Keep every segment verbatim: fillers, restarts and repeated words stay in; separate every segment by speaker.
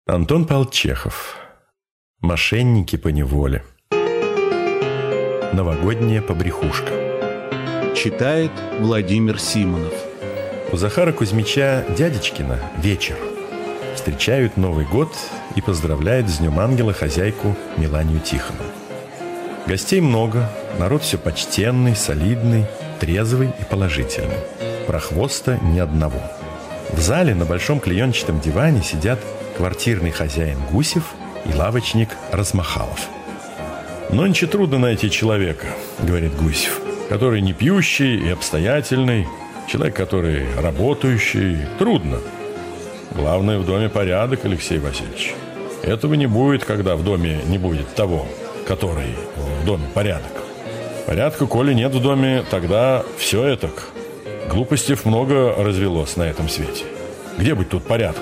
Speaker 1: Антон Павлович Чехов. Мошенники поневоле. Новогодняя побрякушка.
Speaker 2: Читает Владимир Симонов.
Speaker 1: У Захара Кузьмича Дядечкина вечер. Встречают Новый год и поздравляют с Днем Ангела хозяйку Меланию Тихонову. Гостей много, народ все почтенный, солидный, трезвый и положительный. Прохвоста ни одного. В зале на большом клеенчатом диване сидят квартирный хозяин Гусев и лавочник Размахалов. «Нонче трудно найти человека, — говорит Гусев, — который не пьющий и обстоятельный, человек, который работающий. Трудно. Главное в доме порядок, Алексей Васильевич. Этого не будет, когда в доме не будет того, который в доме порядок. Порядка, коли нет в доме, тогда все этак. Глупостей много развелось на этом свете. Где быть тут порядку?»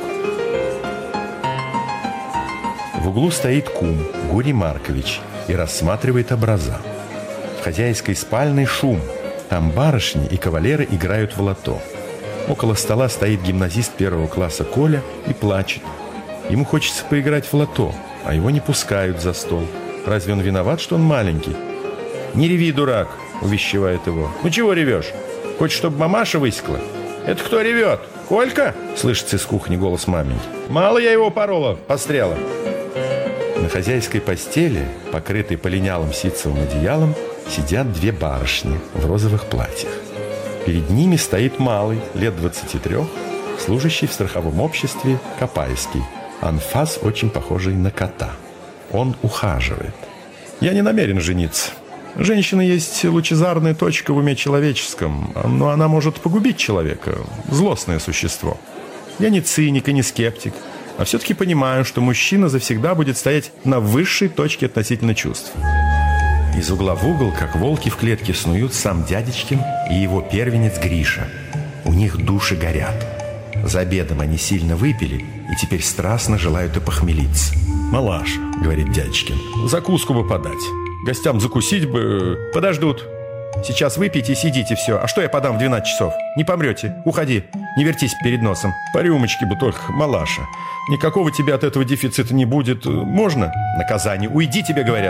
Speaker 1: В углу стоит кум Гурий Маркович и рассматривает образа. В хозяйской спальной шум. Там барышни и кавалеры играют в лото. Около стола стоит гимназист первого класса Коля и плачет. Ему хочется поиграть в лото, а его не пускают за стол. Разве он виноват, что он маленький? «Не реви, дурак!» — увещевает его. «Ну чего ревешь? Хочешь, чтобы мамаша высекла?» «Это кто ревет? Колька?» — слышится из кухни голос маменьки. «Мало я его порола, пострела». На хозяйской постели, покрытой полинялым ситцевым одеялом, сидят две барышни в розовых платьях. Перед ними стоит малый, лет двадцати трех, служащий в страховом обществе Копайский, анфас, очень похожий на кота. Он ухаживает. «Я не намерен жениться. Женщина есть лучезарная точка в уме человеческом, но она может погубить человека, злостное существо. Я не циник и не скептик, а все-таки понимаю, что мужчина завсегда будет стоять на высшей точке относительно чувств». Из угла в угол, как волки в клетке, снуют сам Дядечкин и его первенец Гриша. У них души горят. За обедом они сильно выпили и теперь страстно желают опохмелиться. «Малаша, — говорит Дядечкин, — закуску бы подать. Гостям закусить бы... Подождут. Сейчас выпейте и сидите все. А что я подам в двенадцать часов? Не помрете. Уходи. Не вертись перед носом. По рюмочке бы только, малаша. Никакого тебе от этого дефицита не будет. Можно? Наказание. Уйди, тебе говорят».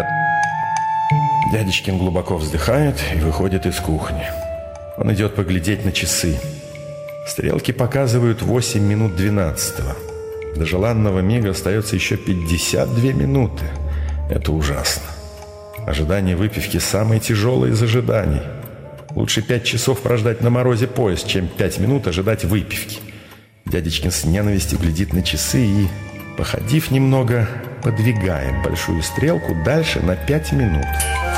Speaker 1: Дядечкин глубоко вздыхает и выходит из кухни. Он идет поглядеть на часы. Стрелки показывают восемь минут двенадцатого. До желанного мига остается еще пятьдесят две минуты. Это ужасно. Ожидание выпивки самое тяжелое из ожиданий. Лучше пять часов прождать на морозе поезд, чем пять минут ожидать выпивки. Дядечкин с ненавистью глядит на часы и, походив немного, подвигает большую стрелку дальше на пять минут.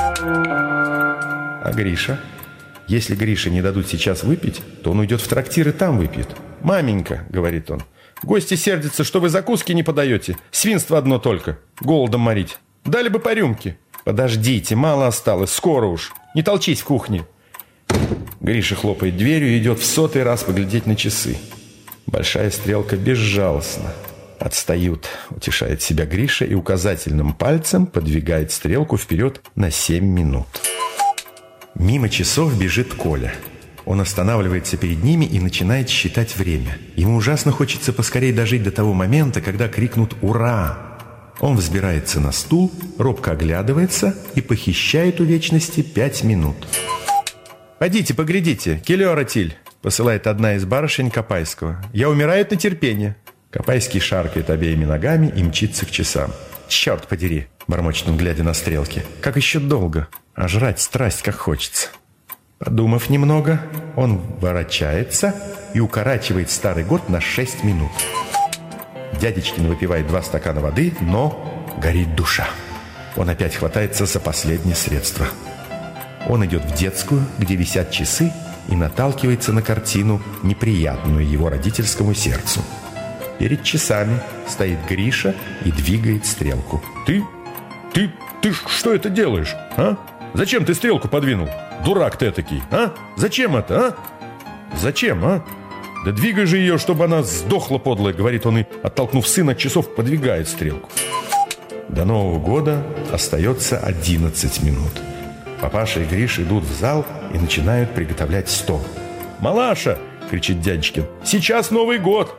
Speaker 1: А Гриша? Если Грише не дадут сейчас выпить, то он уйдет в трактир и там выпьет. «Маменька, — говорит он, — гости сердятся, что вы закуски не подаете. Свинство одно только. Голодом морить. Дали бы по рюмке». «Подождите, мало осталось, скоро уж. Не толчись в кухне». Гриша хлопает дверью и идет в сотый раз поглядеть на часы. Большая стрелка безжалостна. «Отстают», — утешает себя Гриша и указательным пальцем подвигает стрелку вперед на семь минут. Мимо часов бежит Коля. Он останавливается перед ними и начинает считать время. Ему ужасно хочется поскорее дожить до того момента, когда крикнут «Ура!». Он взбирается на стул, робко оглядывается и похищает у вечности пять минут. «Пойдите, поглядите, келёра тиль», — посылает одна из барышень Копайского. «Я умираю от нетерпения». Копайский шаркает обеими ногами и мчится к часам. «Черт подери», — бормочет он, глядя на стрелки. «Как еще долго? А жрать страсть как хочется». Подумав немного, он ворочается и укорачивает старый год на шесть минут. Дядечкин выпивает два стакана воды, но горит душа. Он опять хватается за последнее средство. Он идет в детскую, где висят часы, и наталкивается на картину, неприятную его родительскому сердцу. Перед часами стоит Гриша и двигает стрелку. «Ты? Ты? Ты что это делаешь, а? Зачем ты стрелку подвинул? Дурак ты этакий, а? Зачем это, а? Зачем, а? Да двигай же ее, чтобы она сдохла, подлая», — говорит он и, оттолкнув сына от часов, подвигает стрелку. До Нового года остается одиннадцать минут. Папаша и Гриша идут в зал и начинают приготовлять стол. «Малаша!» — кричит Дядечкин. «Сейчас Новый год!»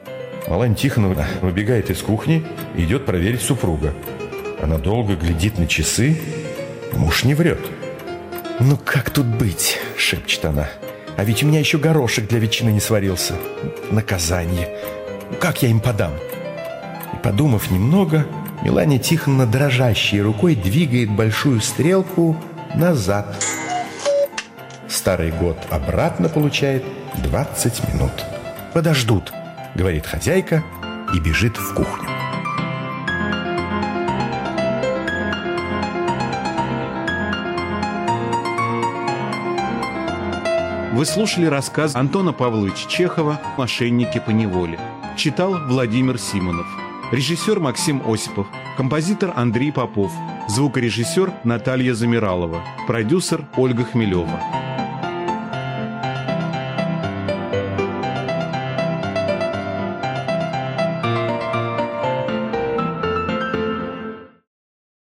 Speaker 1: Маланья Тихоновна выбегает из кухни и идет проверить супруга. Она долго глядит на часы. Муж не врет. «Ну как тут быть?» — шепчет она. «А ведь у меня еще горошек для ветчины не сварился. Наказание. Как я им подам?» И, подумав немного, Мелания Тихоновна дрожащей рукой двигает большую стрелку назад. Старый год обратно получает двадцать минут. «Подождут», — говорит хозяйка и бежит в кухню.
Speaker 2: Вы слушали рассказ Антона Павловича Чехова «Мошенники по неволе». Читал Владимир Симонов. Режиссер Максим Осипов. Композитор Андрей Попов. Звукорежиссер Наталья Замиралова. Продюсер Ольга Хмелева.